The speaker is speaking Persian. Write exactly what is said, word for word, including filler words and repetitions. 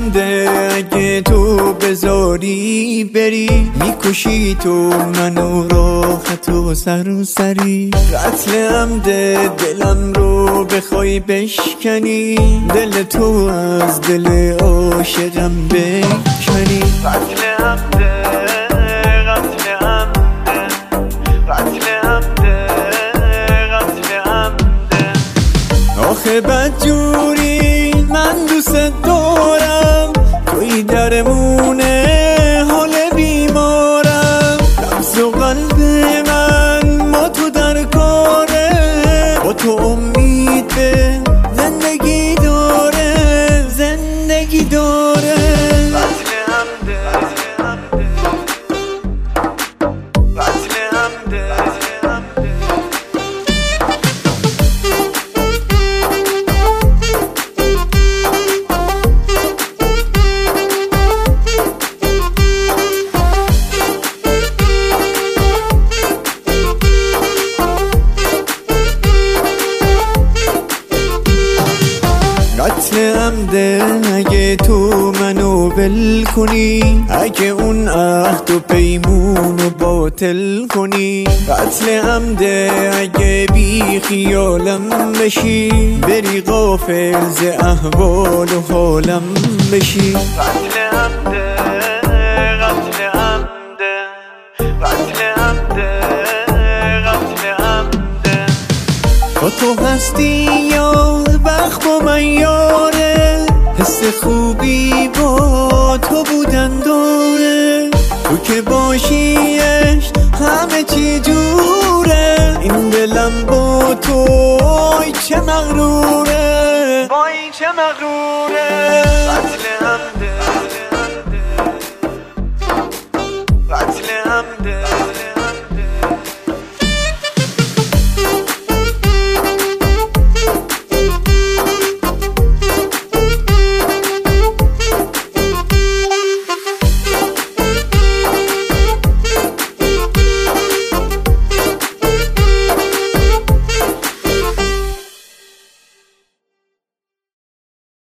عمده اگه تو بذاری بری، میکشی تو منو راحت و سرسری. قتل عمده دلم رو بخوای بشکنی، دل تو از دل عاشقم بکنی. قتل عمده قتل عمده قتل عمده قتل عمده. آخه بدجوری من دوست دارم، توی درمونه حال بیمارم. لبز و قلب من ما تو در کاره، با تو امید به زندگی داره زندگی داره. قتل عمده قتل عمده قتل عمده اگه تو منو ول کنی، اگه اون عهد و پیمونو باطل کنی. قتل عمده اگه بی خیالم بشی، بری غافل ز احوال و حالم بشی. قتل عمده قتل عمده قتل عمده قتل عمده. با تو هستی یا وقت با من یاره، حس خوبی با تو بودن داره. تو که باشیش همه چی جوره، این دلم با تو وای چه مغروره وای چه مغروره. قتل